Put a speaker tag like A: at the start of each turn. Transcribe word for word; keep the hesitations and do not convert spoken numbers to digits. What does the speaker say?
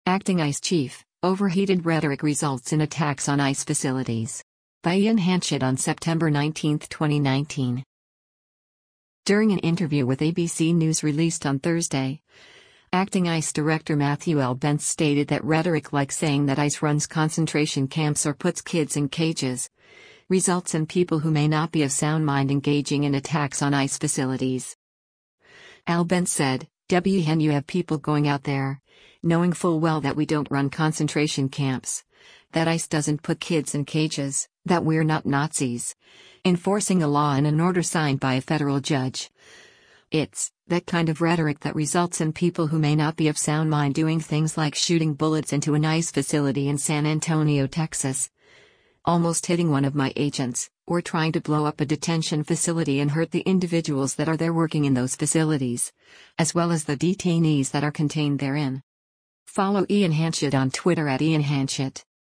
A: Acting ICE Chief, overheated rhetoric results in attacks on ICE facilities. By Ian Hanchett on September nineteenth, twenty nineteen. During an interview with A B C News released on Thursday, Acting ICE Director Matthew L. Bence stated that rhetoric like saying that ICE runs concentration camps or puts kids in cages results in people who may not be of sound mind engaging in attacks on ICE facilities. Al Bence said, "W Hen you have people going out there, knowing full well that we don't run concentration camps, that ICE doesn't put kids in cages, that we're not Nazis, enforcing a law and an order signed by a federal judge. It's that kind of rhetoric that results in people who may not be of sound mind doing things like shooting bullets into an ICE facility in San Antonio, Texas, almost hitting one of my agents, or trying to blow up a detention facility and hurt the individuals that are there working in those facilities, as well as the detainees that are contained therein." Follow Ian Hanchett on Twitter at Ian Hanchett.